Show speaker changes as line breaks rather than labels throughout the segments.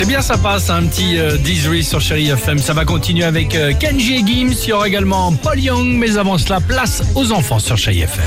C'est bien sympa, c'est un petit Dizzy sur Chérie FM. Ça va continuer avec Kenji et Gims. Il y aura également Paul Young. Mais avant cela, place aux enfants sur Chérie FM.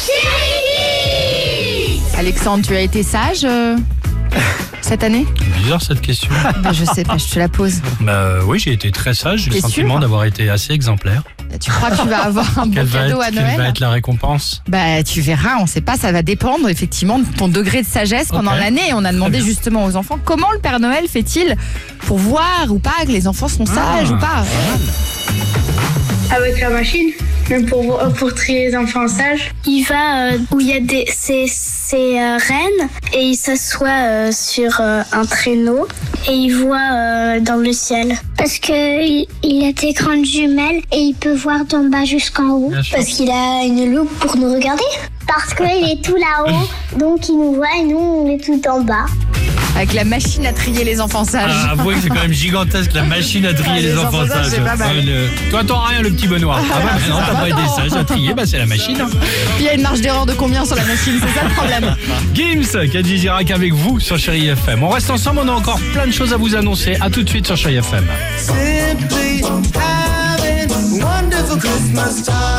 Alexandre, tu as été sage cette année?
Bizarre cette question.
Je sais pas, je te la pose.
Oui, j'ai été très sage. J'ai le
T'es
sentiment
sûr
d'avoir été assez exemplaire.
Tu crois que tu vas avoir un bon cadeau à
Quelle va
Noël?
être la récompense?
Tu verras, on sait pas, ça va dépendre effectivement de ton degré de sagesse pendant
Ok.
l'année. On a demandé justement aux enfants comment le Père Noël fait-il pour voir ou pas que les enfants sont sages ou pas.
Avec la machine, même pour trier les enfants sages.
Il va où il y a ces rennes et il s'assoit sur un traîneau et il voit dans le ciel. Parce que il a des grandes jumelles et il peut voir d'en bas jusqu'en haut.
Bien sûr.
Parce qu'il a une loupe pour nous regarder. Parce qu'il est tout là-haut, donc il nous voit et nous on est tout en bas.
Avec la machine à trier les enfants sages.
Avouez que c'est quand même gigantesque la machine à trier les enfants sages.
c'est pas mal.
Toi, t'auras rien, le petit Benoît. Non, t'as pas été sage à trier, c'est la machine.
Puis il y a une marge d'erreur de combien sur la machine? C'est ça le problème.
Gims, Kenji Girac avec vous sur Chérie FM. On reste ensemble, on a encore plein de choses à vous annoncer. À tout de suite sur Chérie FM.
Simply having a wonderful Christmas time.